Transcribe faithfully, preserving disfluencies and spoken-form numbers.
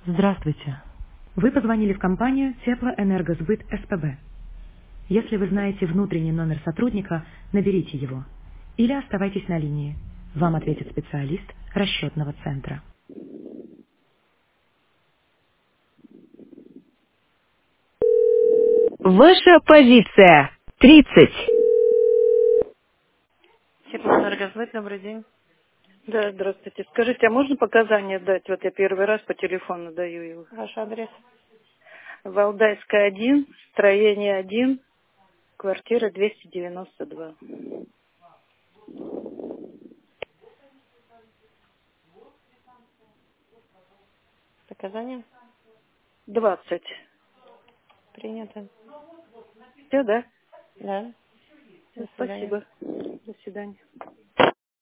Здравствуйте. Вы позвонили в компанию Теплоэнергосбыт СПБ. Если вы знаете внутренний номер сотрудника, наберите его. Или оставайтесь на линии. Вам ответит специалист расчетного центра. Ваша позиция. тридцать. Теплоэнергосбыт, добрый день. Да, здравствуйте. Скажите, а можно показания дать? Вот я первый раз по телефону даю его. Ваш адрес. Валдайская один, строение один, квартира двести девяносто два. Показания двадцать. приняты. Все, да? Да. До Всё, свидания. спасибо. До свидания.